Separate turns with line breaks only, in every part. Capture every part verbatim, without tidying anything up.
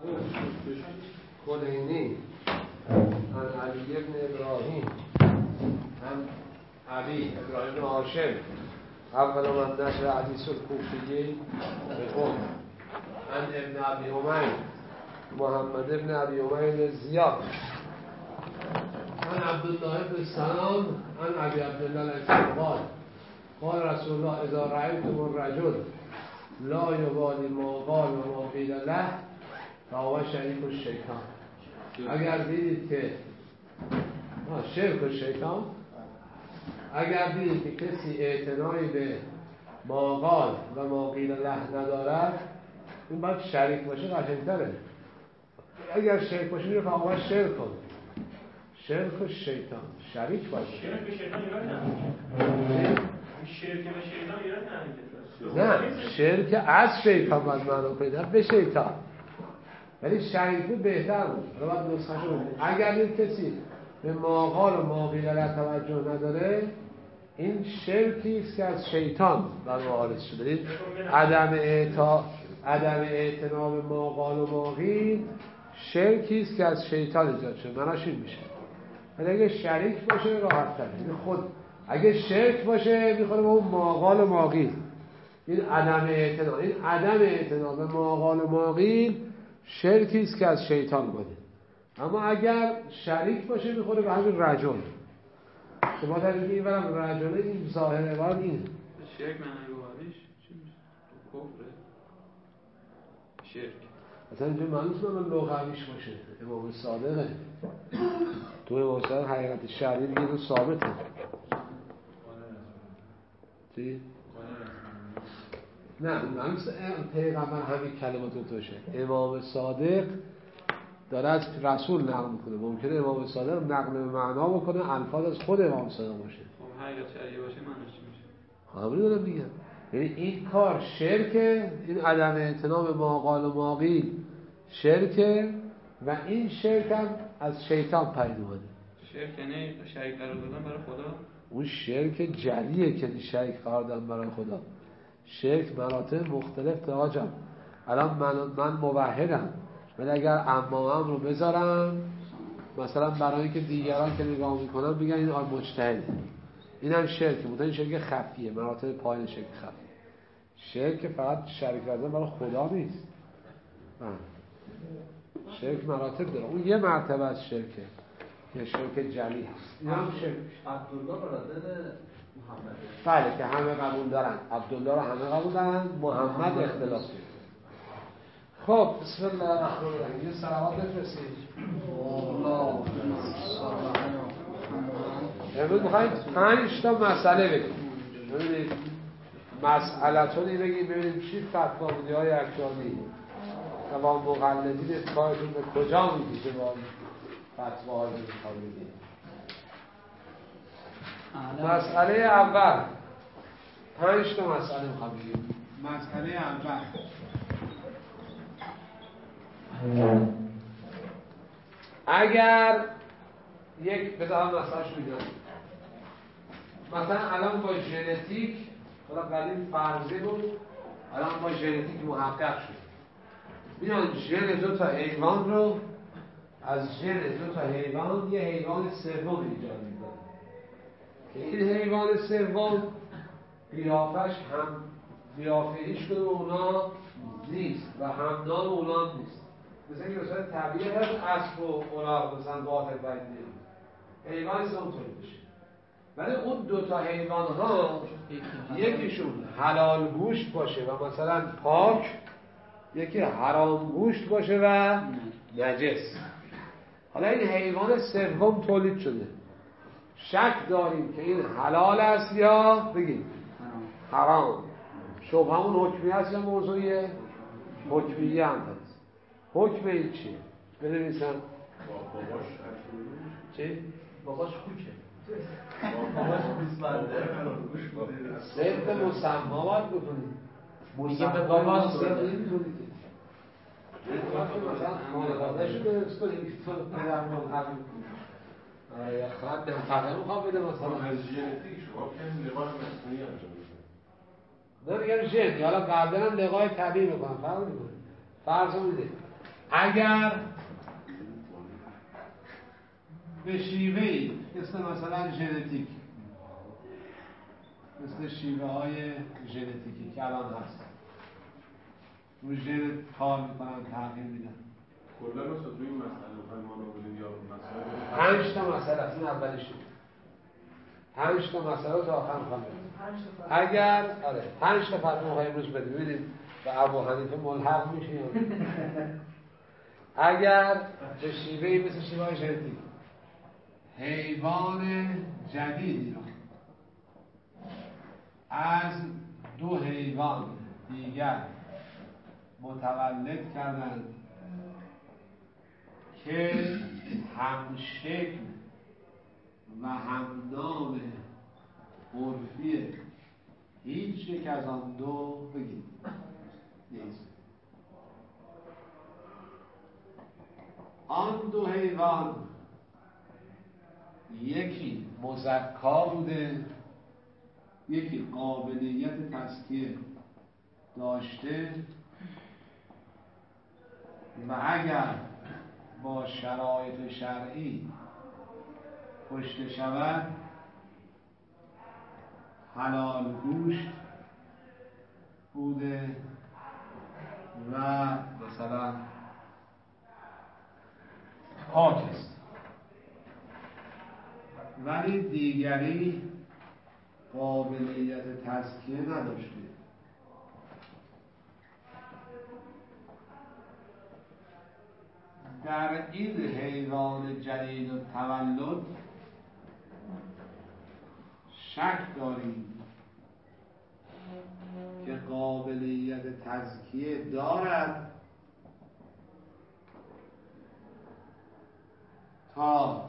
کلینی عن علی ابن ابراهیم عن علی ابراهیم هاشم اول من نشر حدیث الکوفیی به قوم عن ابن ابی امیر محمد ابن ابی امیر زیاد عن عبدالله بن سلام عن ابی عبدالله الانصاری قال رسول الله اذا رأیتم الرجل لا یبالی ما قال و ما قیل له فهو شریک الشیطان. اگر دیدید که شرک الشیطان اگر دیدید که کسی اعتنایی به ما قال و ما قیل له ندارد، این باید شریک باشه قشنگ‌تره. اگر شرک باشه میره فهو شرک کن شرک الشیطان، شریک باشه.
شرک به شیطان ایراد نداره. شرک به شیطان ایراد نداره.
نه، شرک از شیطان باید معنا کنید، نه به شیطان. ولی شریک بود بهتر بود. رو باید نسخه شو بدید. اگر این کسی به ما قال و ما قیل له توجه نداره، این شرکی است که از شیطان بر وارد شده. این عدم اعطا عدم اعتنا به ما قال و ما قیل شرکی است که از شیطان ایجاد شده. معناش این میشه. ولی اگه شریک باشه راحت تره. این خود اگه شرک باشه میخوره به اون ما قال و ما قیل. این عدم اعتنا این عدم اعتنا به ما قال و ما قیل شرکی است که از شیطان اومده. اما اگر شریک باشه میخوره به همین رجل. شما در این برم رجله این ظاهر عبارت اینه.
شرک معنی روحانیش چی میشه؟ کفره؟ شرک
مثلا اینجا معنیست من لغویش باشه. امام صادقه. تو امام صادق حقیقت شرعی دیگه رو ثابته. چی؟ نه معنیست پیغمبر همین کلمات رو توشه. امام صادق داره از رسول نقل میکنه. ممکنه امام صادق نقل معنا بکنه الفاظ از خود امام صادق باشه.
خب حقیقت شرعی باشه معنیش چی میشه؟
همین دارم میگم. یعنی این کار شرکه، این عدم اعتنا به ما قال و ما قیل شرکه و این شرک هم از شیطان پدید اومده.
شرک یعنی شریک قرار دادن برای خدا؟
اون شرک جلیه که شریک قرار دادن برای خدا. شرک مراتب مختلف تا آجام. الان من, من موحدم، ولی اگر امامم رو بذارم مثلا برای اینکه دیگران که نگاه میکنن بگن این آن مجتهده، این هم شرک. مطمئن این شرک خفیه، مراتب پایین شرک خفیه. شرک فقط شریک کردن برای خدا نیست. من. شرک مراتب داره. اون یه مرتبه از شرکه، یه شرک جلی هست. این هم شرک.
عبدالله برادر محمد.
بله که همه قبول دارن. عبدالله رو همه قبول دارن. محمد اختلاف. خب بسم الله الرحمن الرحیم. یه صلوات بفرستید. الله امروز میخوایم پنج تا مسئله بگیم. ببینید مسئله‌تونی بگیم ببینیم چی فتوا بودی های اکرانی و با مقلدین کارتون به کجا میکشه با فتواهای میخوام بگیم. مسئله اول پنج تا مسئله میخوام بگیم. مسئله اول اگر یک بدهم مسئلهش میگم مثلا الان با ژنتیک، حالا قدیم فرضی بود، الان با ژنتیک محقق شد، میان ژن دو تا حیوان رو از ژن دو تا حیوان یه حیوان سوم ایجاد میکنه که این حیوان سوم قیافش هم قیافه هیچ کدوم اونا نیست و هم نام اونا نیست. مثلا اینکه مثلا طبیعت هست اسب و اولاق مثلا واحد باید نیم حیوان سوم طوری بشه، ولی اون دوتا حیوان ها یکیشون حلال گوشت باشه و مثلا پاک، یکی حرام گوشت باشه و نجس. حالا این حیوان سوم تولید شده، شک داریم که این حلال است یا بگیم حرام. شبه همون حکمی هست یا موضوعیه؟ حکمیه هم هست. حکم این چیه؟ بنویسم.
باباش
چی؟
باباش کوچه. باباش بیسمنده.
سبت مسمى باید بکنید.
میگه به باباش
سبت نمیدونی که. مثلا خانوادهش درست کنید که تو پدر منحقی کنید. آره خواهد منطقه میخواه بده مثلا.
از ژنتیک شما کنید لقای مصنوعی انجام
نه میگم ژن، حالا قبلا هم لقای طبیعی میکنم فرق میکنه. فرض میده اگر به شیوهی مثل مثلا ژنتیک، مثل شیوه های ژنتیکی که الان هست روی ژن کار میکنن، تغییر میدن.
کلا مثلا روی این مسئله بخوایم ما رو بدیم یا مسئله
پنج تا مسئله است، این اولیش بود. پنج تا مسئله تا آخر میخوام بدیم. اگر آره پنج تا فتوا میخوایم روش بدیم، ببینیم به ابو حنیفه ملحق میشه یا نه. اگر به شیوهی مثل شیوه های ژنتیک حیوان جدیدی رو از دو حیوان دیگر متولد کردند که هم شکل و هم نام عرفی هیچ یک از آن دو بگید نیست. آن دو حیوان یکی مزکا بوده، یکی قابلیت تزکیه داشته و اگر با شرایط شرعی کشته شود حلال گوشت بوده و مثلا پاک است، ولی دیگری قابلیت تزکیه نداشته. در این حیوان جدید و تولد شک داریم که قابلیت تزکیه دارد تا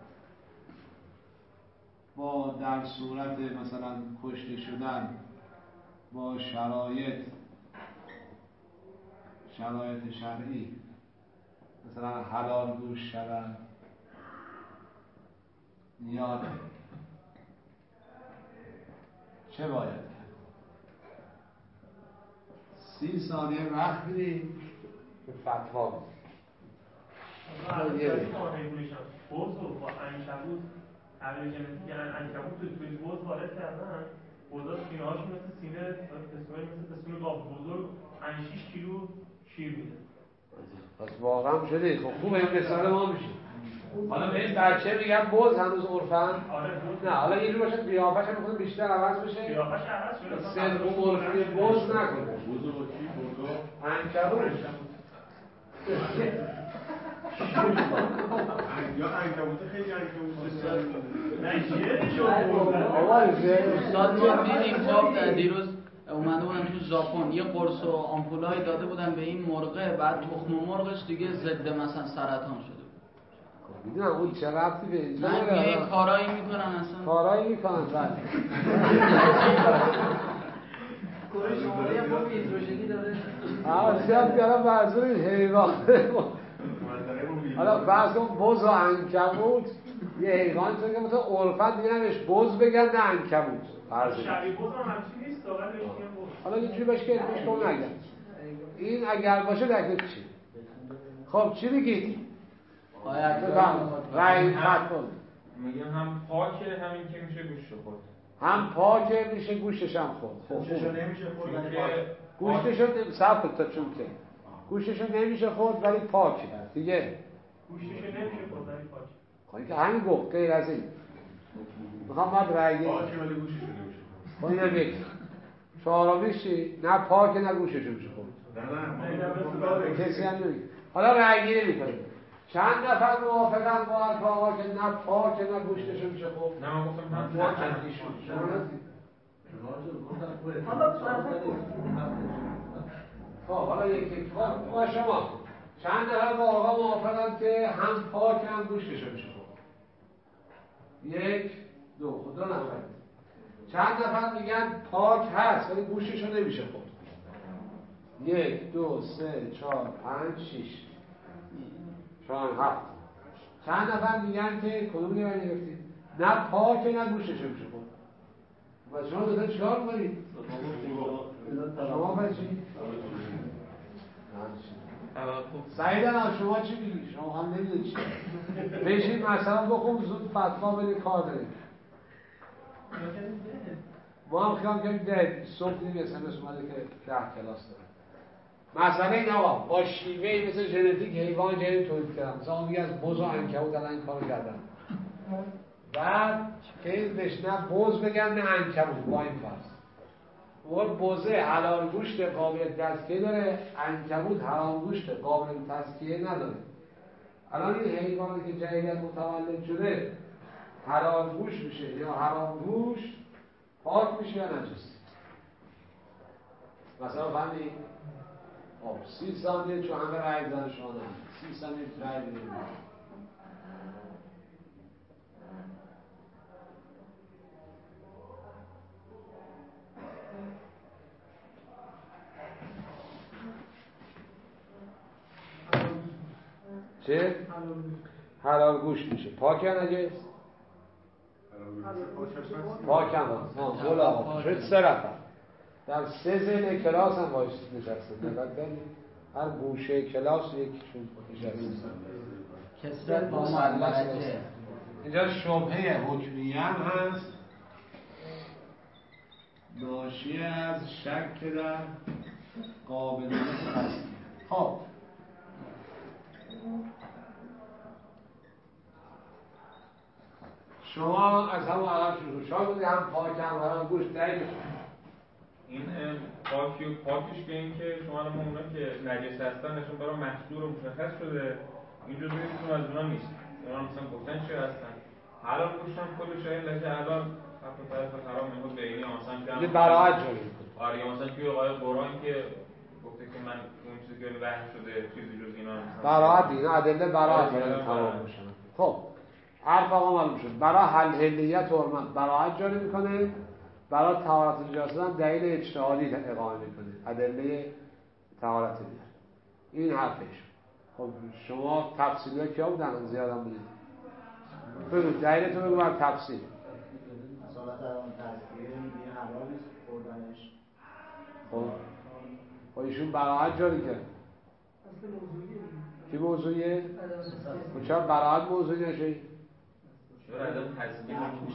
با در صورت مثلا کشته شدن با شرایط شرایط شرعی مثلا حلال گوش شدن یا چه باید کرد؟ سی ثانیه وقت میدیم به فتوا بدیم.
بوز رو با عنکبوت تغییر ژنتیک عنکبوت توی توی بوز وارد کردن، بوزا سینه هاشون مثل سینه پسونه مثل پسونه گاو بزرگ پنج شش کیلو شیر میده.
پس واقعا شده. خب خوب این مثال ما میشه. حالا به این بچه میگن بوز هنوز عرفن؟ نه حالا یه جور باشه قیافش هم میخواد بیشتر عوض بشه.
قیافش عوض شده.
سن و عرفی بوز نکنه.
بوز با کی؟ بوزا؟
عنکبوت.
یا عنکبوت خیلی عنکبوت
نه شیره شو.
استاد ما دیدیم خب در دیروز اومده بودن تو ژاپن یه قرص و آمپولای داده بودن به این مرغه، بعد تخم مرغش دیگه ضد مثلا سرطان شده بود.
میدونم اون چه ربطی به اینجا
داره؟ یه کارایی میکنن اصلا.
کارایی میکنن بعد.
کره شمالی هم با هیدروژنی داره.
آه شاید بیارم منظور این حیوان. حالا فرض کن بز و عنکبوت یه حیوان چون که مثلا عرفت دیگه نمیش بز بگن نه عنکبوت.
شبیه بز هم همچین نیست ولی بهش میگن بز.
حالا اینجوری باشه که اسمش کن نگن. این اگر باشه دقیقه چی؟ خب چی بگید؟ رأی فتوا
میگم هم پاکه همین که میشه گوشت خورد.
هم پاکه میشه گوشتش هم خورد.
گوشتشو نمیشه خورد ولی پاکه.
گوشتشو صبر تا چون که گوشتشو نمیشه خورد ولی پاکه دیگه.
گوشتشو نمیشه خورد ولی پاکه.
خب این که همین گفت غیر از این. میخوام بعد رأی
پاکه ولی گوششو نمیشه
خب اینم یک چهارمیش چی؟ نه پاکه نه گوشتشو میشه خورد.
نه نه
کسی هم نمیگه. حالا رأی گیری میکنیم. چند نفر موافقن با حرف آقا که نه پاکه نه گوشتشو میشه خورد؟
نه من گفتم هم پاکه ایشون.
خب حالا یکی خب با شما چند نفر با آقا موافقن که هم پاک هم گوشتشو میشه خورد؟ یک دو خود دو نفر. چند نفر میگن پاک هست ولی گوشتشو نمیشه خورد؟ یک دو سه چهار پنج شش چهار هفت. چند نفر میگن که کدوم رو نگفتید؟ نه پاکه نه گوشتشو میشه خورد. و شما دوتا چیکار کنید؟ شما بچی؟ سعیدن شما چی میگی؟ شما هم نمیدونی چی بشین مثلا بخون زود فتوا بدی کار داریم ما هم خیام کنیم ده صبح دیدیم اس ام اس اومده که ده کلاس داره مثلا این آقا با شیوهی مثل ژنتیک حیوان جدید تولید کردن مثلا اون میگه از بز و عنکبوت الان این کارو کردن بعد که این بهش نه بز بگن نه عنکبوت با این فرض اون بزه حلال گوشت قابل تزکیه داره عنکبوت حرام گوشت قابل تزکیه نداره الان این حیوانی که جدیداً متولد شده حلال گوشت میشه یا حرام گوشت پاک میشه یا نجس مثلا فهمید خب سی ثانیه چون همه رای زن شما نه سی ثانیه رای بدید چه؟ حلال گوشت میشه پاک یا نجس؟ پاک هم هست ها دو آقا شد سه رفت در سه زن کلاس هم باید نشسته دقیق دارید هر گوشه کلاس یکیشون نشسته
کسرت با معلقه
اینجا شبهه حکمیه هم هست ناشی از شک در قابلیت هست خب شما از همون عقب شروع شما بودی هم پاک هم حرام گوشت دقیقش
این پاکی و پاکش به این که شما الان اونا که نجس هستن نشون برای محصول و مشخص شده این جزئیاتون از اونا نیست اونا مثلا گفتن چه هستن حلال گوشت هم کل شاید لکه حلال حتی طرف حرام نمود بینی آسان که
هم براعت جاری میکنه
آره مثلا توی آقای قرآن که گفته که من اون چیزی که وحی شده چیزی جز اینا
براعت اینا ادله براعت باید تمام باشن خب حرف آقا معلوم شد برای حل حلیت و حرمت براعت جاری میکنه برای طهارت نجاست هم دلیل اجتهادی اقامه میکنه ادله طهارت میاره این حرفش خب شما تفصیلی ها کیا بودن زیاد هم بودید بگو دلیلتون بگو بر تفصیل
صالت الان تذکیه میگه حلال نیست خوردنش
خب خب ایشون براعت جاری کرد کی موضوعیه؟ خب چرا براعت موضوعی نشه؟
چرا عدم تذکیه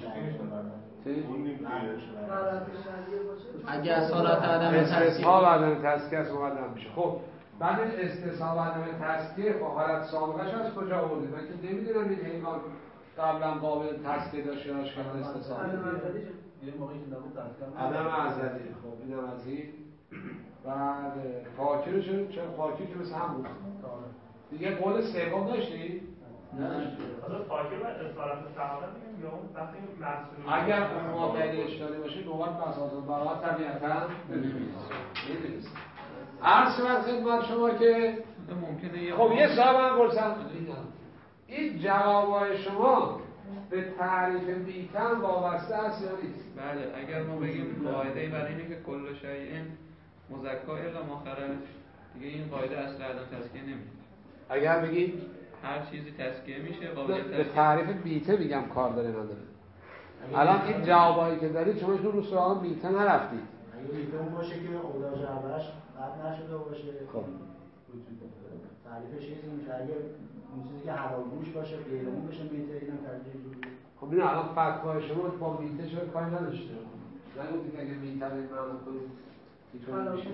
اگه اصالت عدم تذکیه
استصحاب عدم تذکیه است مقدم میشه خب بعد استصحاب عدم تذکیه خب حالت سابقش از کجا آوردید من که نمیدونم این حیوان قبلا قابل تذکیه داشت یا اشکال استصحاب عدم ازلی خب اینم از این بعد پاکی رو شد چرا پاکی که مثل هم بود دیگه قول سوم داشتی؟
نه
پاکی و اصالت سعادت میگم یا اون وقتی محصول
اگر اون موقعی اشتالی باشه نوبت بساط براعت طبیعتا نمیدونست عرض شد خدمت شما که
ممکنه
خب یه صاحب هم پرسم این جوابای شما به تعریف بیتن وابسته است یا نیست؟
بله اگر ما بگیم قاعده برای اینه که کل شیء مزکا الا ما خرج دیگه این قاعده اصل عدم تزکیه نمیشه
اگر بگید
هر چیزی تزکیه میشه قابل تزکیه
به تعریف بیته میگم کار داره نداره الان این جوابایی که دارید شما رو سراغ بیته نرفتید
اگه بیته اون باشه که اوضاع جعبهش قطع نشده باشه
خب
تعریفش چیزی میشه اگه اون چیزی که حلال گوش باشه غیر اون بشه بیته اینم تعریفش جوری
خب این الان فتوای شما با بیته چرا کاری نداشته نگفتید که اگه بیته رو معنا کنید میتونه میشه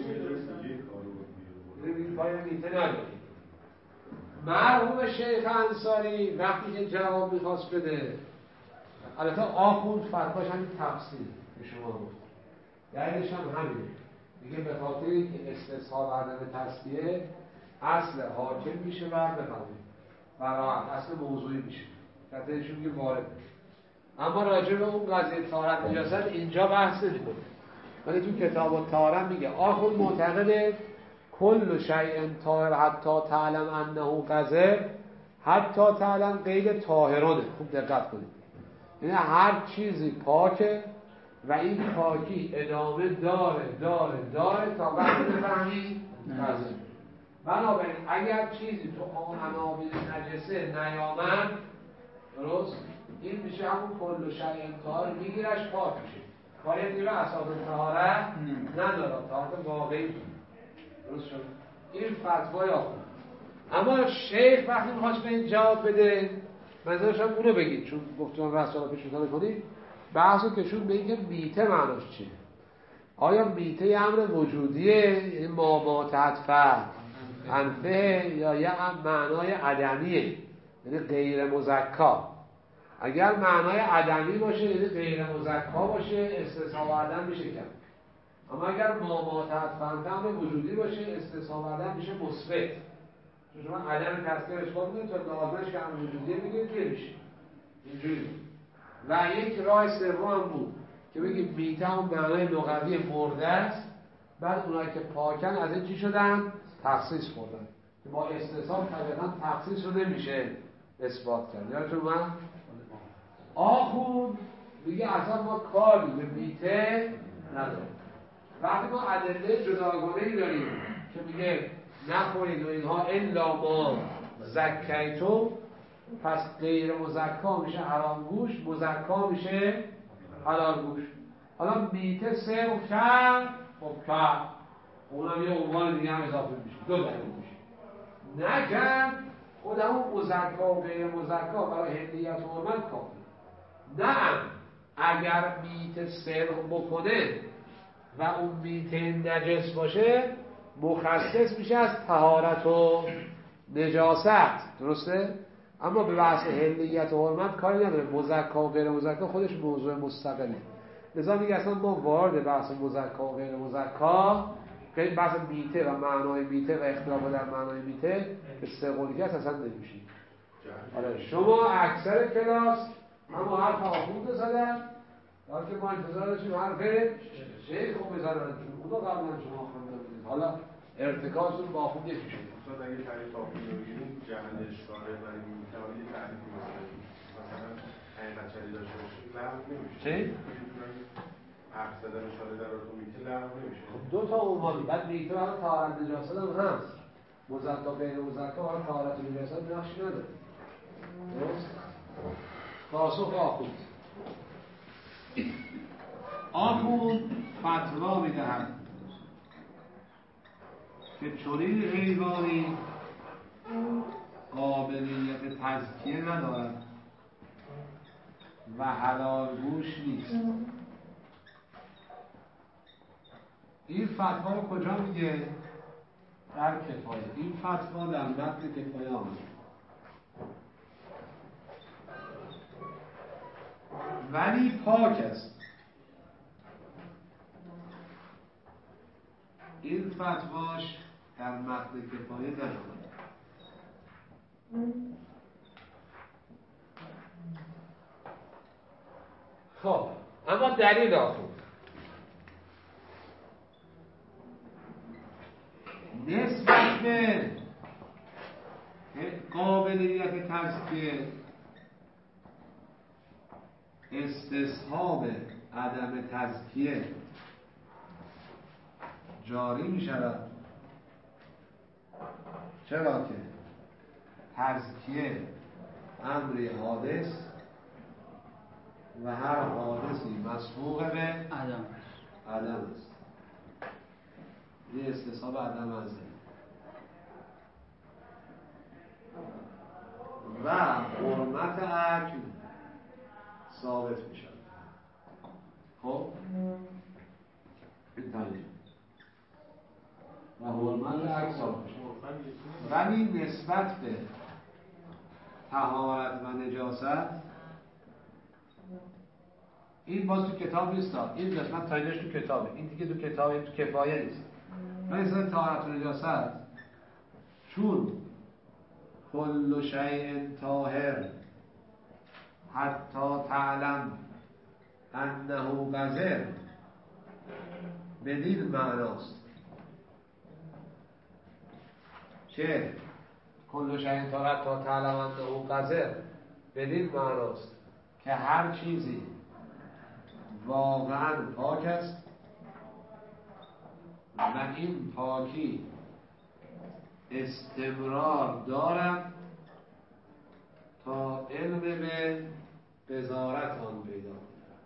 این پای بیته ندارید مرحوم شیخ انصاری وقتی که جواب میخواست بده البته آخوند فتواش همین تفصیل به شما گفت دلیلش هم همینه میگه به خاطر اینکه استصحاب عدم تزکیه اصل حاکم میشه و بفهمید براعت اصل موضوعی میشه قطعشون میگه وارد اما راجع به اون قضیه طهارت نجاست اینجا بحث نمی‌کنه ولی تو کتاب الطهارت میگه آخوند معتقده کل شیء طاهر حتی تعلم انه قذر حتی تعلم قید طاهرانه خوب دقت کنید یعنی هر چیزی پاکه و این پاکی ادامه داره داره داره تا وقتی بفهمی قذر بنابراین اگر چیزی تو آن عناوین نجسه نیامد درست این میشه همون کل شیء طاهر میگیرش پاک میشه باید دیگه اساس طهارت نداره طهارت واقعی درست شد این فتوای آخوند. اما شیخ وقتی میخواست به این جواب بده، منظورش هم اونو بگید، چون گفتم بحث رو پیش رو کنید، بحثو کشون به اینکه میته معناش چیه. آیا میته یه امر وجودیه، این ما ما تحت فرد انفه، یا یه معنای عدمیه، یعنی غیر مزکا؟ اگر معنای عدمی باشه یعنی غیر مزکا باشه، استثناء و عدم میشه کرد. اما اگر ما ما تحت فرد امر وجودی باشه، استثناء و عدم میشه مثبت. چون شما عدم تذکر اثبات میکنید تا لازمش که امر وجودیه میگید که میشه اینجوری. و یک راه سوم هم بود که بگیم میته هم معنای لغوی مرده است، بعد اونایی که پاکن از این چی شدن؟ تخصیص خوردن که با استثناء طبیعتا تخصیص رو نمیشه اثبات کرد. یادتون من آخون میگه اصلا ما کاری به میته نداریم. وقتی ما ادله جداگانه‌ای داریم که میگه نخورید و اینها الا ما زکیتو، پس غیر مزکا میشه حرام گوش، مزکا میشه حلال گوش. حالا میته سه و کر خب کر اونم یه عنوان دیگه هم اضافه میشه، دو دلیل میشه. نکر خود همون مزکا و غیر مزکا برای هدیت و حرمت کافی. نه اگر میته سرق بکنه و اون میته نجس باشه مخصص میشه از طهارت و نجاست، درسته؟ اما به بحث حلیت و حرمت کاری نداره. مزکا و غیر مزکا خودش موضوع مستقله. لذا میگه اصلا ما وارد بحث مزکا و غیر مزکا، که بحث میته و معنای میته و اختلاف در معنای میته که سه قولیت اصلا نمیشید. آره شما اکثر کلاس اما حرف آخوند زدن، حالا که ما انتظار داشتیم حرف شیخ رو بزنن، چون خدا قبلا شما خونده بودید، حالا ارتکازتون با آخوند یکی شده.
مثلا اگه تعریف آخوند رو بگیریم جهل اشکاره برای میتوان یه تعریفی مثلا حقیقت شدید داشته باشید لغو نمیشه.
چی؟
حرف زدن اشاره در رابطه میته لغو نمیشه.
خب دو تا عنوان، بعد میته برای طهارت نجاست هم هست. مزکا غیر مزکا برای طهارت نجاست نقشی نداره. درست؟ پاسخ آخوند. آخوند فتوا میدهد که چنین حیوانی قابلیت تزکیه ندارد و حلال گوش نیست. این فتوا رو کجا میگه؟ در کفایه. این فتوا در متن کفایه آمده. ولی پاک است. این فتواش در متن کفایه نشده. خب اما دلیل آخوند نسبت به قابلیت تزکیه استصحاب عدم تزکیه جاری می شود. چرا که تزکیه امری حادث و هر حادثی مسبوق به
عدم
عدم است. این استصحاب عدم است و حرمت اکل ثابت می شود. خب این تنجیم و حرمت اکل ثابت می شود. ولی نسبت به طهارت و نجاست این باز تو کتاب نیست. این قسمت تاییدش تو کتابه، این دیگه تو کتاب تو کفایه نیست. مثلا طهارت و نجاست چون کل شیء طاهر حتی تعلم انه قذر بدین معناست چه کل شیء طاهر حتی تعلم انه قذر بدین معناست که هر چیزی واقعا پاک است و این پاکی استمرار دارد تا علم به بزارت آن پیدا کند.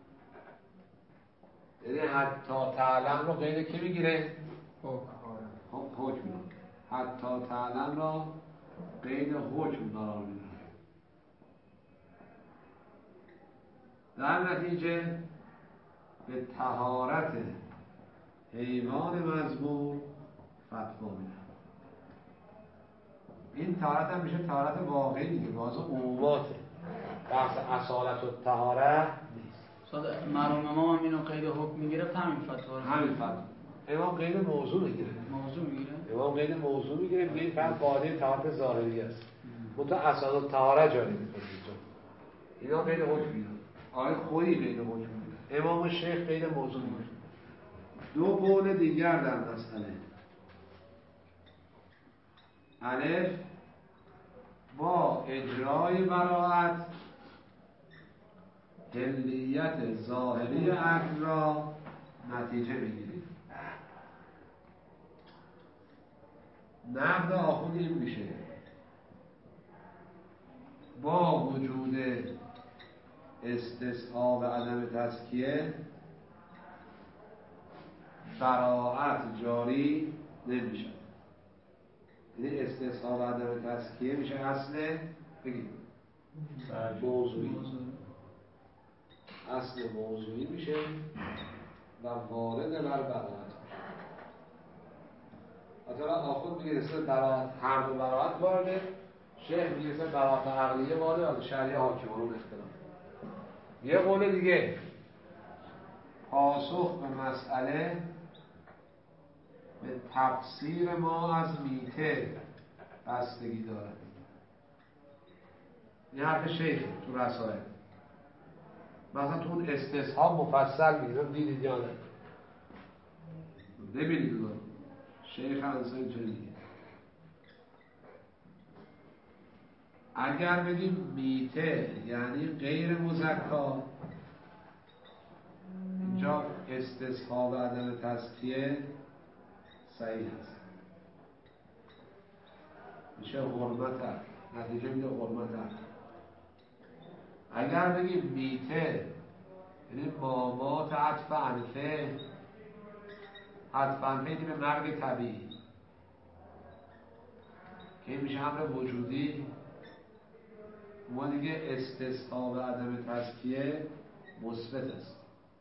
یعنی حتی تعلم رو غیر کی میگیره؟ حکم حتی تعلم را قید حکم قرار میدن. در نتیجه به طهارت حیوان مذبوح فتوا میدن. این طهارت هم میشه طهارت واقعی دیگه، باز عموماته، بحث اصالت و طهارت نیست.
استاد مرحوم امام هم اینو قید حکم میگرفت، همین فتوا رو
همین فتوا امام قید موضوع میگیره.
موضوع میگیره.
امام قید موضوع میگیره، میگه این فقط قاعده طهارت ظاهری است. منتها اصالت طهارت جاری میکنه اینجا. اینا قید حکم میگیرن. آقای خویی قید حکم میگیره. امام شیخ قید موضوع میگیره. دو قول دیگر در مسئله. الف با اجرای براءت حلیت ظاهری عقل را نتیجه بگیرید. نقد آخوند این میشه با وجود استثناء و عدم تزکیه براءت جاری نمیشه. یعنی استثناء و عدم تزکیه میشه اصل بگید موضوعی، اصل موضوعی میشه و وارد بر براءت میشه. حتی آخوند میگه استثناء براءت، هر دو براءت وارده، شیخ میگه استثناء براءت عقلیه وارده و شریعه حاکمانون اختلاف. یه قول دیگه پاسخ به مسئله به تفسیر ما از میته بستگی دارد. این حرف شیخ تو رسائل. مثلا تو اون استصحاب مفصل میگه، دیدید یا نه؟ نبینید رو شیخ انسان چنینه. اگر بگیم میته یعنی غیر مزکا، اینجا استصحاب و عدم تزکیه صحیح هست، میشه حرمت هست، نتیجه میده حرمت هست. اگر بگیم میته یعنی مامات عطف انفه، عطف انفه که به مرگ طبیعی که میشه امر وجودی، ما دیگه استثناء و عدم تزکیه مثبت است.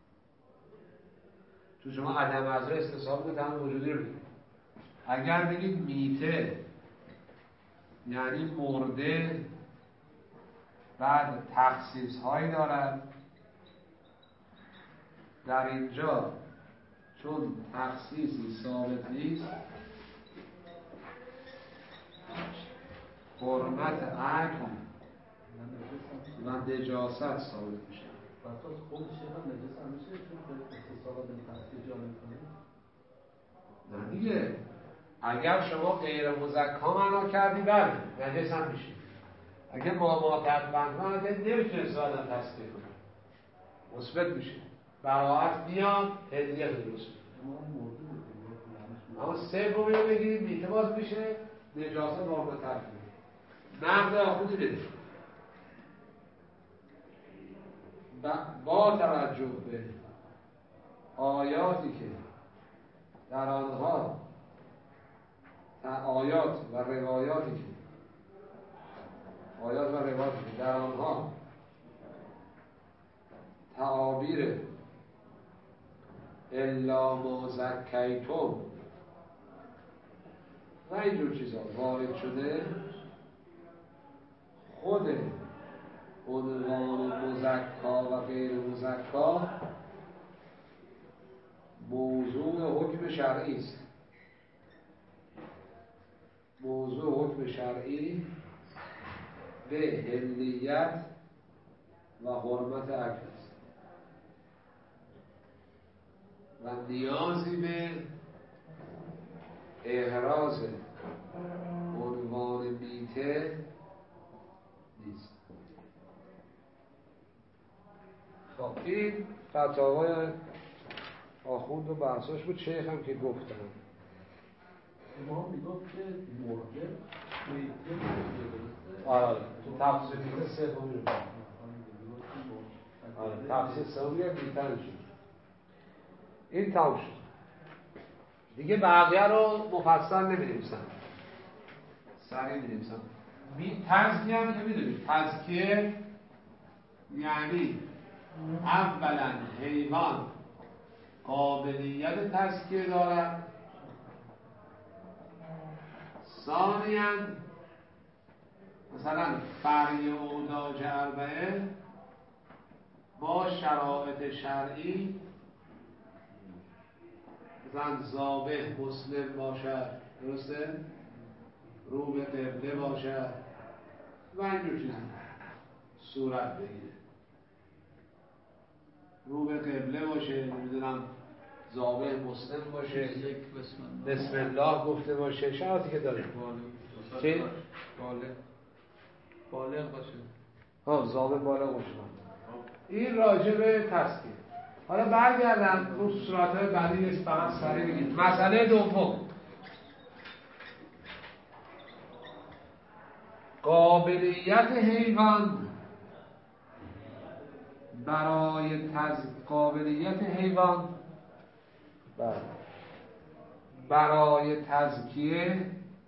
تو شما عدم ازای استثناء بوده تمام وجودی رو بگید. اگر بگید میته یعنی مرده بعد تخصیص هایی دارد، در اینجا چون تخصیصی ثابت نیست حرمت عقل و نجاست ثابت میشه.
اساس خود شیخ هم نجس هم میشه چون استصحاب به تفسیر جا میکنه.
نه دیگه، اگر شما غیر مزکا معنا کردی بله نجس هم میشه. اگه مامات بند معنا کردی نمیتونه استفاده هم تصدیق کنه، مثبت میشه، براءت میاد، هدیه درست. اما سه رو بگیرید میته باز میشه، نجاست مامات طرف میشه. نقد آخوندی بده با توجه به آیاتی که در آنها آیات و روایاتی که آیات و روایاتی که در آنها تعابیر الا ما زکیتم و اینجور چیزا وارد شده، خود عنوان مزکا و غیر مزکا موضوع حکم شرعی است. موضوع حکم شرعی به حلیت و حرمت عقل است و نیازی به احراز عنوان میته نیست. خب این فتاوای آخوند و بحثاش بود. شیخ هم که گفتن
ما میگفت که مرده میته
آره تو تفسیر میته سه خوبی رو آره تفسیر سه خوبی رو میتن شد. این تمام شد. دیگه بقیه رو مفصل نمی‌نویسم، سریع می‌نویسم. بی تزکیه هم که می‌دونید تزکیه یعنی اولا حیوان قابلیت تزکیه دارد، ثانیاً مثلا فرعی اوداج اربعه با شرایط شرعی مثلا ذابح مسلم باشد، درسته؟ رو به قبله باشد و اینجور چیزی صورت بگیره، رو به قبله باشه، نمیدونم ذابح مسلم باشه، بسم الله گفته باشه، شرایطی که داره. چی؟
بالغ بالغ باشه.
ها ذابح بالغ باشه. این راجع به تزکیه. حالا برگردم رو صورت‌های بعدی نیست، فقط سریع بگید. مسئله دوم، قابلیت حیوان برای تز... قابلیت حیوان برای تزکیه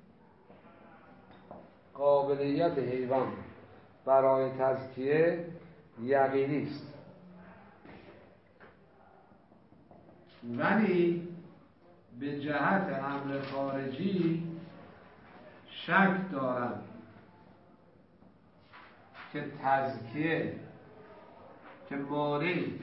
قابلیت حیوان برای تزکیه یقینی است، ولی به جهت امر خارجی شک دارم که تزکیه که مانعی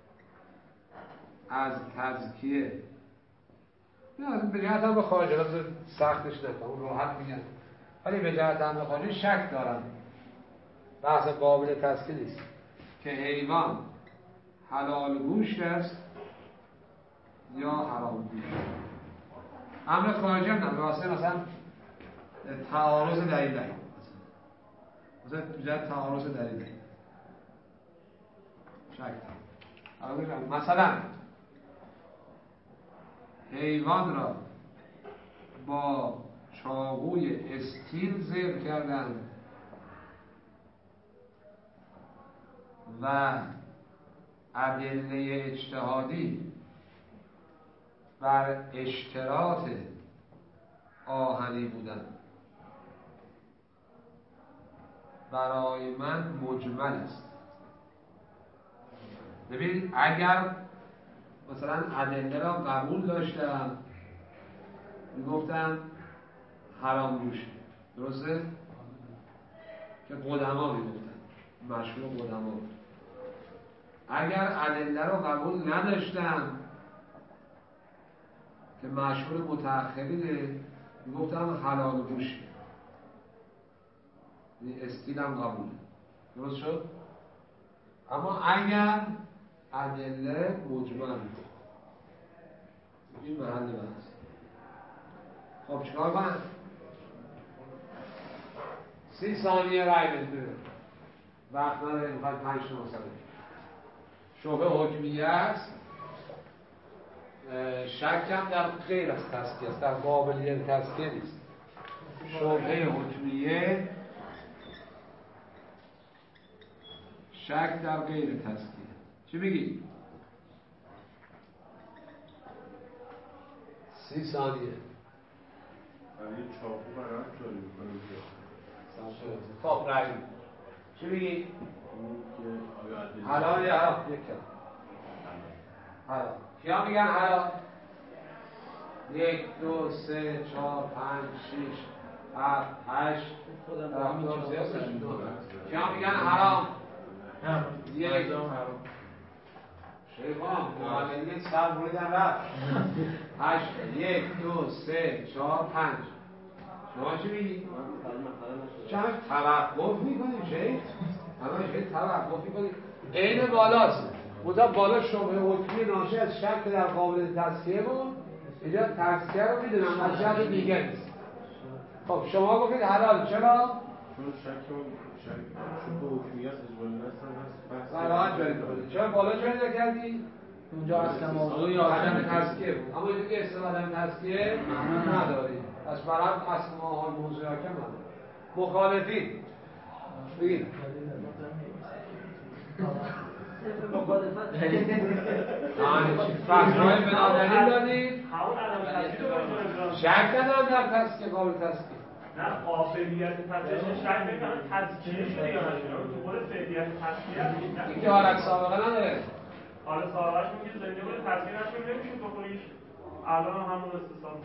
از تزکیه نه به جهت امر خارجی سختش نکنم، اون راحت میگن، ولی به جهت امر خارجی شک دارم، بحث قابل تزکیه نیست که حیوان حلال گوشت است یا حرام گوشت. امر خارجی هم نه، واسه مثلا تعارض دلیل دهید، مثلا جهت تعارض دلیل دهید شک دارم. مثلا حیوان را با چاقوی استیل ذبح کردن و ادله اجتهادی بر اشتراط آهنی بودن برای من مجمل است. ببینید اگر مثلا ادله را قبول داشتم میگفتن حرام گوشت، درسته؟ که قدما میگفتن، مشهور قدما بود. اگر ادله را قبول نداشتم که مشهور متأخرینه میگفتم حلال گوشت، این استیل هم قبوله، درست شد؟ اما اگر ادله مجمل این محل بحث. خب چیکار کنم؟ سی ثانیه رای بده، وقت نداره، میخواد پنج تا مسئله. شبهه حکمیه است، شک هم در غیر از تزکیه است، در قابلیت تزکیه نیست. شبهه حکمیه، شک در غیر تزکیه. چی بگی؟ سی ثانیه.
برای چاقو برای جاری میکنم
خب رای چی بگی؟ حلال یا حرام؟ یک کلمه حلال. کیا میگن حلال؟ یک دو سه چهار پنج شش هفت هشت رفتار زیاد کیا میگن حرام؟ یک حرام شیخان معلمی سر بریدن رفت هشت یک دو سه چهار پنج. شما چی میگی؟ چند توقف میکنیم شیخ؟ همه شیخ توقف میکنیم این بالاست منطقه بالا شبه حکمی ناشی از شک در قابل تزکیه بود، اینجا تزکیه رو میدونم از جهت دیگه نیست. خب شما گفتید حلال، چرا؟
چون شک اون شک شبه حکمی است، اجمالی هست،
راحت جاری کنید. چرا بالا جاری نکردی؟
اونجا اصلا موضوعی
عدم تزکیه بود، اما اینجا که اصلا عدم تزکیه نداری، پس برام اصلا ما موضوع حاکم نداری. مخالفین بگید فتوای بنادلیل دادید،
همون عدم تسکیه رو باید
شک ندارم در تسکیه قابل تسکیه.
نه قابلیت تسکیه شک نمی‌کنم تسکیه شده یا نشده تو خود فعلیت تسکیه
این که حالت سابقه نداره.
حالا سابقهش میگه زنده بود تسکیه نشده نمیشه بخوریش الان هم همون استثاب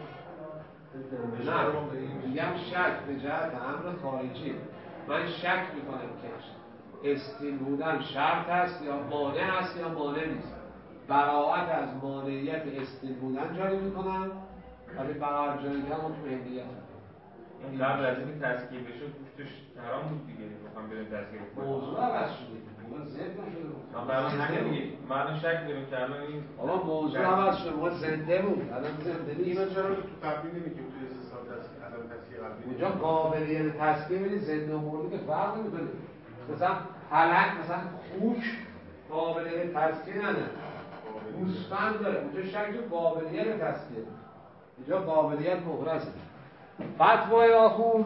نه میگم شک به جهت امر خارجی. من شک میکنم که استیل بودن شرط هست یا مانع هست یا مانع نیست. براعت از مانعیت استیل بودن جاری میکنم ولی براعت جاری کردن مطمئنیت
این قبل از اینکه تسکیه بشه توش حرام بود دیگه. بخوام بریم تسکیه کنیم
موضوع عوض شده. موضوع زنده شده.
ما الان نمیگیم. ما الان شک داریم که الان این
آقا موضوع عوض شده. ما زنده بود. الان زنده نیست.
اینا چرا تو قبلی نمیگیم توی استثاب تسکیه الان تسکیه قبلی
اونجا قابلیت تسکیه ببینید زنده و مرده که فرق نمیکنه. مثلا حلق مثلا خوک قابلیت تسکیه نداره. گوسفند داره. اونجا شک تو قابلیت تسکیه. اینجا قابلیت مهرزه. فتوای آخون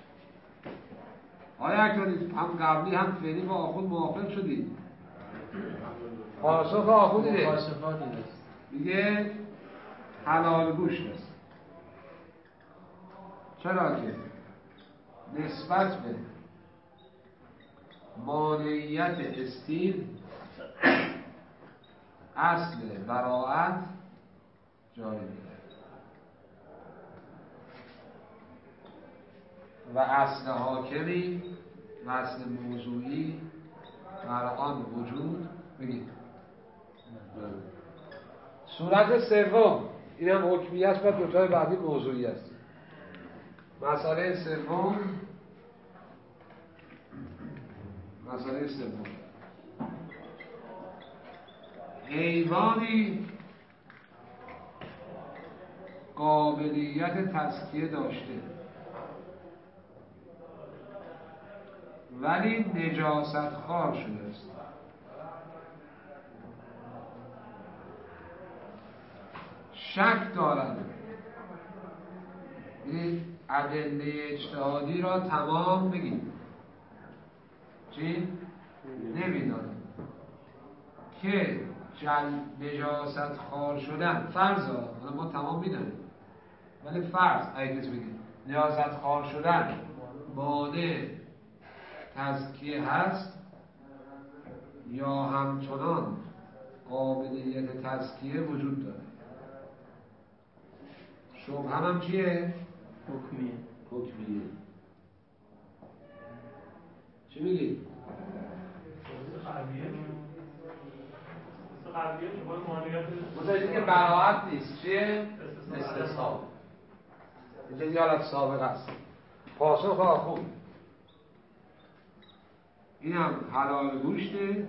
آیا اکتاری هم قبلی هم فعلی با آخون موافق شدید؟ پاسخ آخون دیده؟
مخالفاتی است.
میگه حلال گوشت است. چرا که نسبت به مانعیت استیل اصل براعت جاری میده و اصل حاکمی و اصل موضوعی بر آن وجود بگید. صورت سوم این هم حکمی است و دوتای بعدی موضوعی است. مسئله سوم مسئله سوم حیوانی قابلیت تسکیه داشته ولی نجاست خوار شده است. شک دارد این ادله اجتهادی را تمام بگیم چی؟ نمیدانم که جل نجاست خوار شدن فرض ها ما تمام میدانیم ولی فرض اگه کسی بگیم نجاست خوار شدن مانع تزکیه هست یا همچنان قابلیت تزکیه وجود داره. شبه هم چیه؟
حکمیه.
حکمیه. چی میگی؟ متوجه که براعت نیست. چیه؟ استثاب. اینجا دیگه حالت سابق است. پاسخ آخون این هم حلال گوشته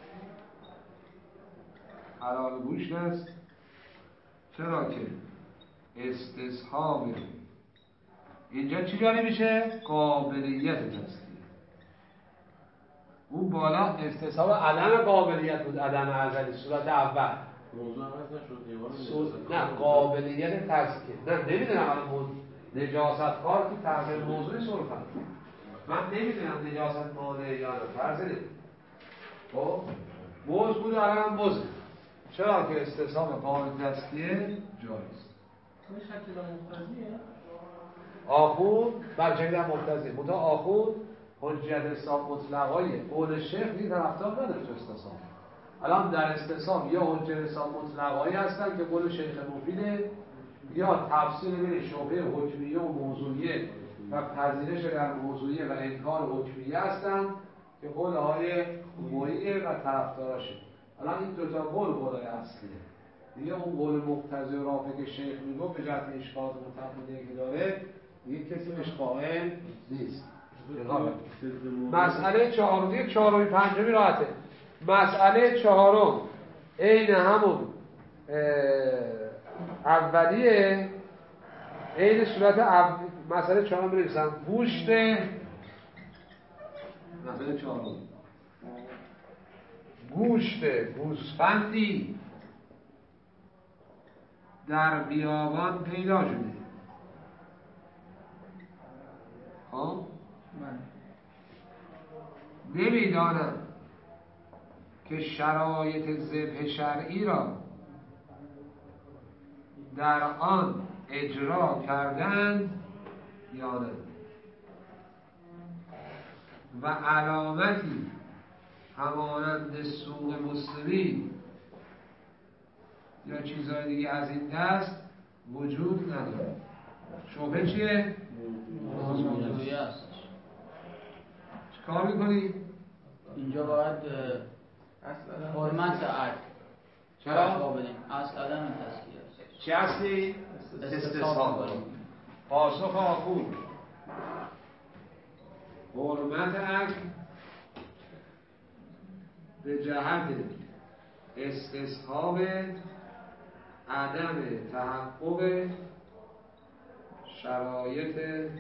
حلال گوشت است. چرا که استصحاب اینجا چی جاری میشه؟ قابلیت تسکیه. اون بالا استصحاب عدم قابلیت بود. عدم ازلی صورت اول
موضوع عوض نشد
صورت... نه قابلیت تسکیه. نه نمیدونم الان نجاست کار که تغییر موضوعی صرفا من نمیدونم نجاست مانع یا نه. فرض نمید خب موز بود الان هم موزه. چرا که استصحاب قابل تسکیه جاری است.
این شکل مقتضیه؟
آخون برچه هم مقتضیه منتها آخون حجت حساب مطلقای قول شیخ این طرفدار نداره تو استصحاب. الان در استصحاب یا حجت حساب مطلقایی هستن که قول شیخ مفیده یا تفسیر بین شبهه حکمیه و موضوعیه و پذیرش در موضوعیه و انکار حکمیه هستن که قول های مویه و طرفداراشه. الان این دوتا قول قولای اصلیه دیگه. اون قول مقتضی و رافع که شیخ میگو به جهت اشکالات متعددی که داره دیگه کسی بهش قائل نیست. مسئله چهارم دیگه چهارمی پنجمی راحته. مسئله چهارم عین همون اولیه عین صورت اول. مسئله چهارم بنویسم گوشت مسئله چهارم گوشت گوسفندی در بیابان پیدا شده. خب نمیدانم که شرایط ذبح شرعی را در آن اجرا کردند یا نه و علامتی همانند سوق مسلمین یا چیزهای دیگه از این دست وجود نداره. شبهه چیه؟
موضوعی است.
چه کار میکنی؟
اینجا باید حرمت عد
چرا؟
بدیم از عدم تسکیه است.
چی هستی؟ استصحاب. پاسخ آخون حرمت عد به جهت استصحاب عدم تحقق شرایط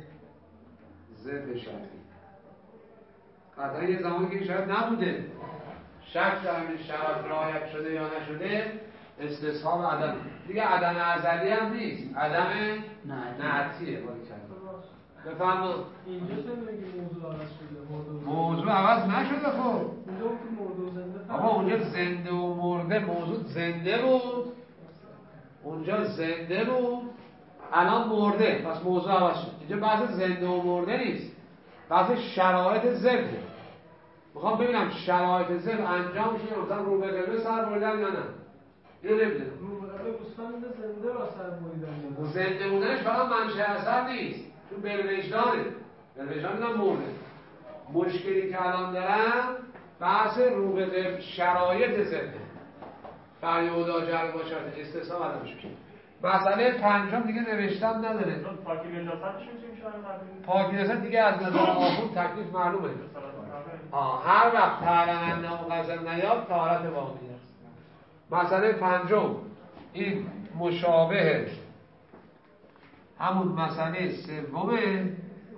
ضد شرعی. قطعا یه زمانی که شاید نبوده شک در این شرایط رعایت شده یا نشده استصحاب عدم دیگه عدم ازلی هم نیست، عدم نعتیه. باری کرده بفرما
اینجا چه میگی موضوع عوض شده؟
موضوع عوض نشده. خب
اونجا که موضوع زنده
آقا اونجا زنده و مرده، موضوع زنده بود اونجا زنده بود الان مرده، پس موضوع عوض شد. اینجا بحث زنده و مرده نیست، بحث شرایط زنده. میخوام ببینم شرایط زنده انجام شده مثلا رو به قبله سر بریدن یا نه. اینو نمیدونم
رو به قبله گوسفند زنده را سر بریدن.
زنده بودنش فقط منشأ اثر نیست، چون بالوجدانه، بالوجدان میگم مرده. مشکلی که الان دارم بحث رو به قبله شرایط زنده فریودا جلب باشد استثناء عدم شد. مسئله پنجم دیگه نوشتم نداره.
پاکی نجاستش میشه میشه
پاکی نجاست دیگه از نظر آخون تکلیف معلومه. آه هر وقت تعلم انه غزل نیاد طهارت باقی است. مسئله پنجم این مشابه همون مسئله سومه.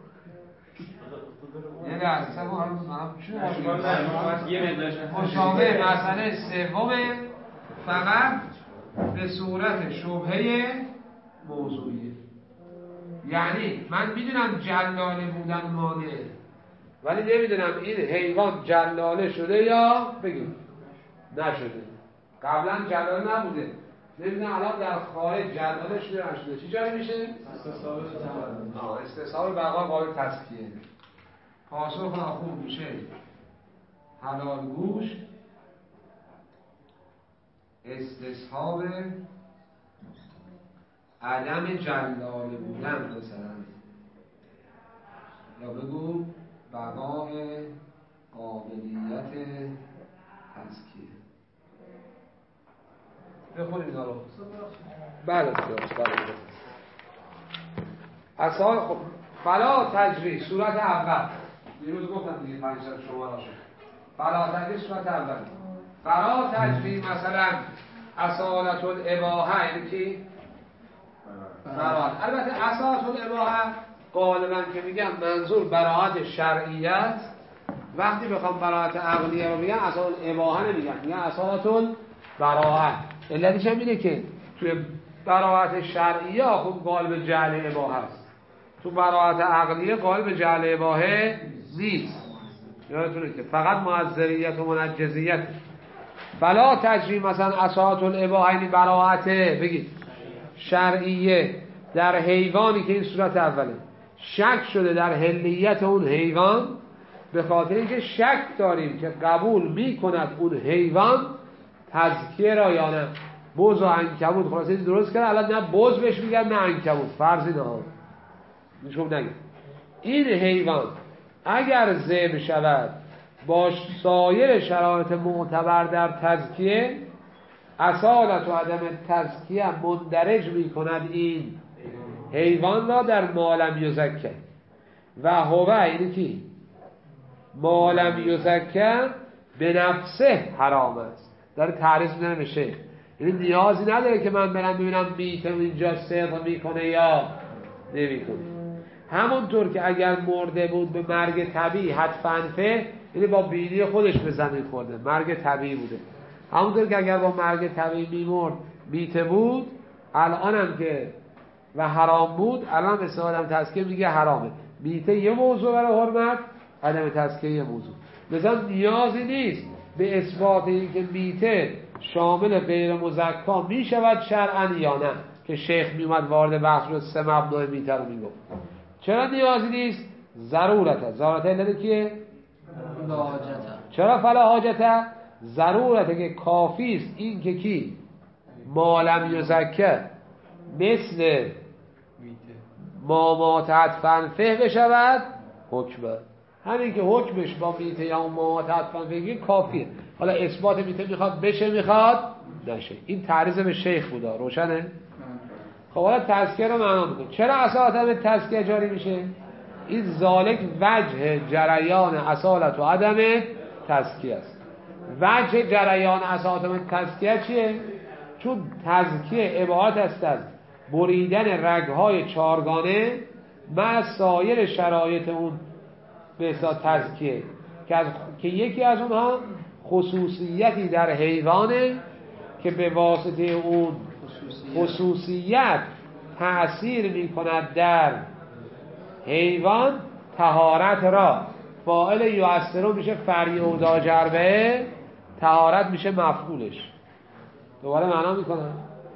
یه لحظه سبو هم مشابه مسئله سومه، فقط به صورت شبهه موضوعیه. یعنی من میدونم جلاله بودن مانعه، ولی نمیدونم این حیوان جلاله شده یا بگیم نشده. قبلا جلاله نبوده، نمیدونم الان در خارج جلاله شده نشده. چی جاری میشه؟ استصحاب بقا قابل تزکیه. پاسخ آخون میشه حلال گوشت، استصحاب عدم جلاله بودن مثلا، یا بگو بقاء قابلیت تزکیه. بخونیم اینا رو. بله بله اصلا خب فلا تجری صورت اول دیروز گفتم دیگه پنج سال شما را شد. فلا تجری صورت اول فلا تجری مثلا اصالت الاباحه یعنی چی؟ براعت. البته اصالت الاباحه غالبا که میگم منظور براعت شرعیت، وقتی بخوام براعت عقلیه رو میگن اصالت الاباحه نمیگن، میگن اصالت البراعت. علتش هم اینه که توی براعت شرعیه خب غالب جعل اباحه است، تو براعت عقلیه غالب جعل اباحه نیست. یادتونه که فقط معذریت و منجزیت. فلا تجری مثلا اصالت الاباحه یعنی براعت بگید شرعیه در حیوانی که این صورت اوله شک شده در حلیت اون حیوان، به خاطر اینکه شک داریم که قبول میکند اون حیوان تزکیه را یا نه. بز و عنکبوت خلاصه درست کرد، الان نه بز بهش میگن نه عنکبوت، فرضی نه میشم نگید این حیوان اگر ذبح شود با سایر شرایط معتبر در تزکیه، اصالت و عدم تزکیه مندرج میکند این حیوان را در مالم یزکه و هوه اینی کی؟ مالم یزکه به نفسه حرام است. داره تعریض میدنه میشه، یعنی نیازی نداره که من برم ببینم میته اینجا صدق میکنه یا نمیکنه. همونطور که اگر مرده بود به مرگ طبیعی حتفنفه، یعنی با بینی خودش به زمین خورده، مرگ طبیعی بوده. همونطور که اگر با مرگ طبیعی میمرد میته بود، الان هم که و حرام بود، الان به آدم تزکیه میگه حرامه. میته یه موضوع برای حرمت، عدم تزکیه یه موضوع. مثلا نیازی نیست به اثبات این که میته شامل غیر مزکا میشود شرعا یا نه. که شیخ میومد وارد بحث رو سه مبنای میتر رو میگفت. چرا نیازی نیست؟ ضرورته. ضرورت علت کیه؟
لا حاجته.
چرا فلا حاجته؟ ضرورته که کافی است این که کی مالم یزکه مثل ما ما تطفن فه بشود حکمه. همین که حکمش با میته یا ما تطفن فه کافیه. حالا اثبات میته میخواد بشه میخواد نشه. این تعریض به شیخ بودا. روشنه؟ خب حالا تزکیه رو معنا میکنه. چرا اساسا به تزکیه جاری میشه؟ این ذالک وجه جریان اصالت و عدم تزکیه است. وجه جریان اصالت و تزکیه چیه؟ چون تزکیه عبارت است از بریدن رگهای چارگانه مع سایر شرایط اون به حساب تزکیه که, از... که یکی از اونها خصوصیتی در حیوانه که به واسطه اون خصوصیت تأثیر می کند در حیوان طهارت را. فاعل یؤثر میشه فریودا جربه، طهارت میشه مفعولش. دوباره معنا میکنم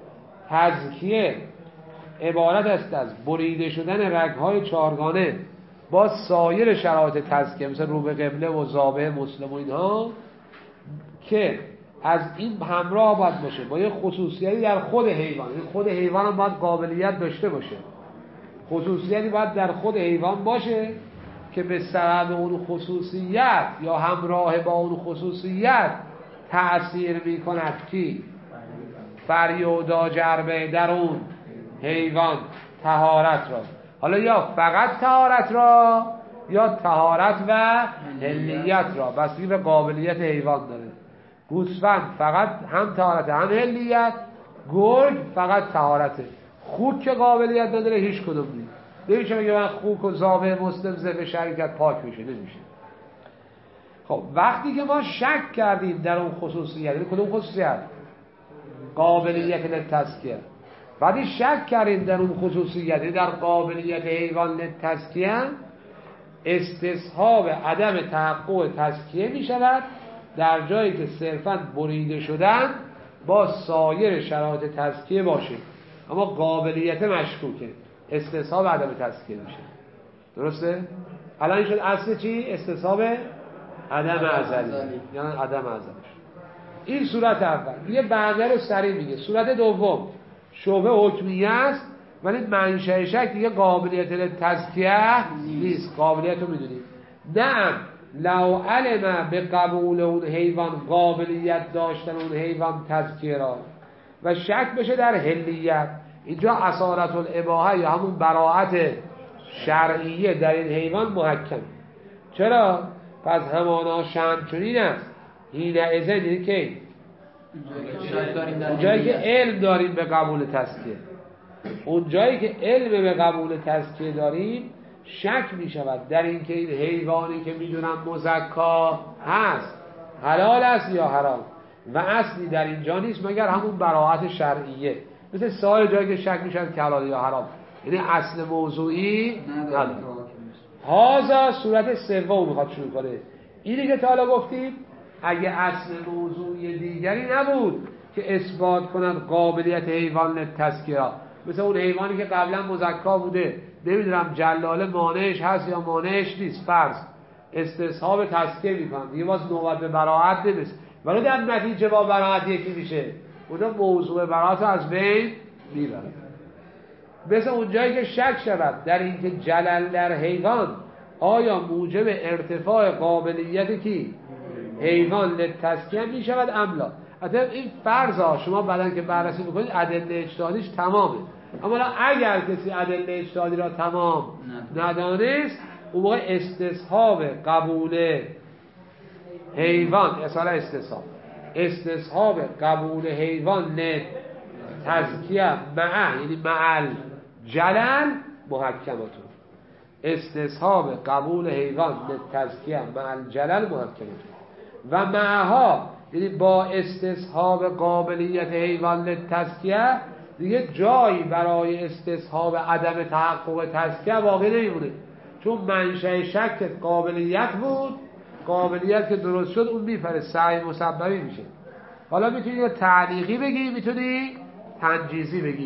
تزکیه عبارت است از بریده شدن رگهای چارگانه با سایر شرایط تزکیه مثل رو به قبله و زابه مسلم و اینها که از این همراه باید باشه با یه خصوصیتی در خود حیوان. این خود حیوان هم باید قابلیت داشته باشه. خصوصیتی باید در خود حیوان باشه که به سبب اون خصوصیت یا همراه با اون خصوصیت تأثیر می کند کی فریودا جربه در اون حیوان طهارت را. حالا یا فقط طهارت را یا طهارت و حلیت را، بستگی به قابلیت حیوان داره. گوسفند فقط هم طهارت هم حلیت، گرگ فقط طهارته. خوک که قابلیت نداره هیچ کدوم نیست. نمیشه بگه من خوک و زابه مسلم به شریکت پاک میشه، نمیشه. خب وقتی که ما شک کردیم در اون خصوصیت، کدوم خصوصیت؟ قابلیت للتزکیه. وقتی شک کردیم در اون خصوصیت در قابلیت حیوان للتزکیه، استصحاب عدم تحقق تزکیه می شود در جایی که صرفاً بریده شدن با سایر شرایط تزکیه باشه اما قابلیت مشکوکه، استصحاب عدم تزکیه میشه. درسته؟ الان این شد اصل چی؟ استصحاب عدم ازلی، یعنی عدم ازلیش. این صورت اول. یه بقیه رو سریع میگه. صورت دوم شبهه حکمیه است ولی منشأ شک دیگه قابلیت تزکیه نیست. قابلیت رو میدونیم. نه لو علم به قبول اون حیوان قابلیت داشتن اون حیوان تزکیه را و شک بشه در حلیت، اینجا اصالت الاباحه یا همون براعت شرعیه در این حیوان محکم. چرا؟ پس همانا شأن چنین است. این ازن یعنی که اون جایی که علم داریم به قبول تزکیه، اون جایی که علم به قبول تزکیه داریم شک می شود در این که این حیوانی که میدونم مزکا هست حلال است یا حرام و اصلی در اینجا نیست مگر همون براعت شرعیه. مثل سایر جایی که شک می شود که حلال یا حرام، یعنی اصل موضوعی نداره. هازا صورت سوم میخواد شروع کنه. اینی که تا حالا گفتیم اگه اصل موضوعی دیگری نبود که اثبات کنند قابلیت حیوان للتزکیه، مثل اون حیوانی که قبلا مزکا بوده نمیدونم جلاله مانعش هست یا مانعش نیست، فرض استصحاب تزکیه میکنند دیگه باز نوبت به براعت نمیرسه، ولی در نتیجه با براعت یکی میشه، اونجا موضوع براعت از بین میبره. مثل اون جایی که شک شود در اینکه جلل در حیوان آیا موجب ارتفاع قابلیت کی حیوان للتزکیه می شود املا. حتی این فرض ها شما بعدن که بررسی میکنید ادله اجتهادیش تمامه، اما اگر کسی ادله اجتهادی را تمام ندانست اون موقع استصحاب قبول حیوان اصلا استصحاب استصحاب قبول حیوان للتزکیه مع یعنی مع جلل محکمتون، استصحاب قبول حیوان للتزکیه مع جلل محکمتون و معها یعنی با استصحاب قابلیت حیوان للتزکیه دیگه جایی برای استصحاب عدم تحقق تزکیه باقی نمیمونه، چون منشأ شک قابلیت بود، قابلیت که درست شد اون میپره سعی مسببی میشه. حالا میتونی تعلیقی بگی، میتونی تنجیزی بگی.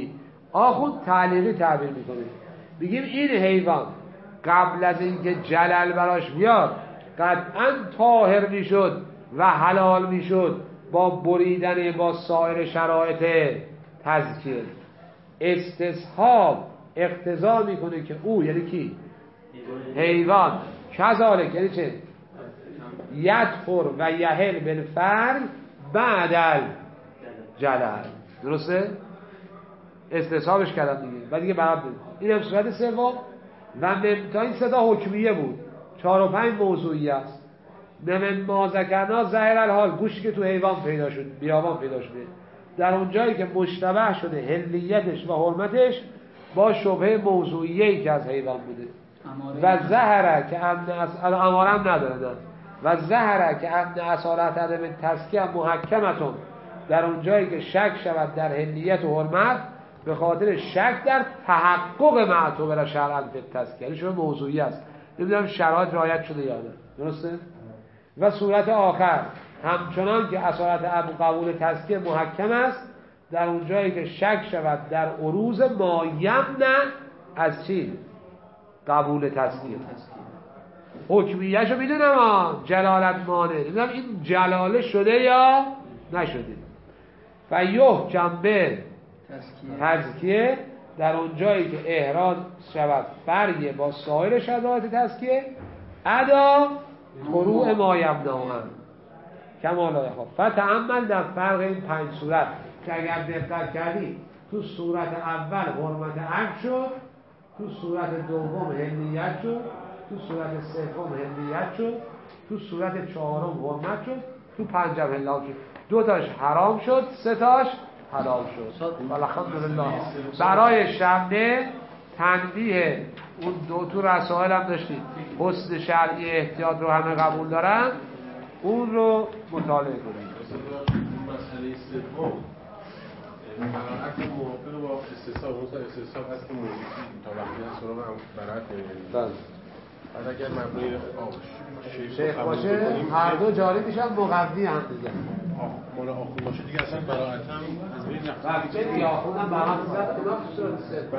آخوند تعلیقی تعبیر میکنه، بگیم این حیوان قبل از اینکه جلل براش بیاد قطعا طاهر میشد و حلال میشد با بریدن با سایر شرایط تزکیه. استصحاب اقتضا میکنه که او یعنی کی؟ حیوان کذالک یعنی چه؟ یدخر و یهل بالفرد بعد الجلل. درسته؟ استصحابش کردم دیگه. بعد دیگه برام بود. این هم صورت سوم و تا این صدا حکمیه بود. چهار و پنج موضوعی است. من ما ذکرنا ظاهر الحال گوشتی که تو حیوان پیدا شد، بیابان پیدا شده، در اون جایی که مشتبه شده هلیتش و حرمتش با شبهه موضوعیه‌ای که از حیوان بوده و ظهره که امن از امارم نداره نه. و ظهره که امن اصالت عدم تزکیه محکمتون، در اون جایی که شک شود در هلیت و حرمت به خاطر شک در تحقق معتبر شرعاً به تزکیه، یعنی شما موضوعی است، نمیدونم شرایط رعایت شده یا نه. درسته؟ و صورت آخر همچنان که اصالت ابو قبول تزکیه محکم است در اون جایی که شک شود در عروض مایمنه از چی؟ قبول تزکیه. حکمیه‌شو میدونم ها، جلالت مانع، نمیدونم این جلاله شده یا نشده. فیوه جنبه تزکیه در اون جایی که احراز شود فرق با سایر شرایط تزکیه ادا طروع ما یمنعه کما لا یخاف. فتأمل در فرق این پنج صورت که اگر دقت کردی تو صورت اول حرمت عقد شد، تو صورت دوم هلیت شد، تو صورت سوم هلیت شد، تو صورت چهارم حرمت شد، تو پنجم هلال شد. دو تاش حرام شد، سه تاش حلال شد. الحمدلله. برای شنبه تنبیه اون دو تو رسائل هم داشتید، حسن شرعی احتیاط رو همه قبول دارن، اون رو مطالعه کنید.
مسئله سوم برعکس موافق با استصحاب، مثلا استصحاب هست که موجودی تا وقتی هست رو هم برعکس نمی‌دونید.
بله.
بعد اگر مبنی
شیخ باشه هر دو جاری میشن مقوی هم دیگه.
مال آخون باشه دیگه اصلا براعت هم از بین رفت.
بچه دیگه آخون هم برعکس زد که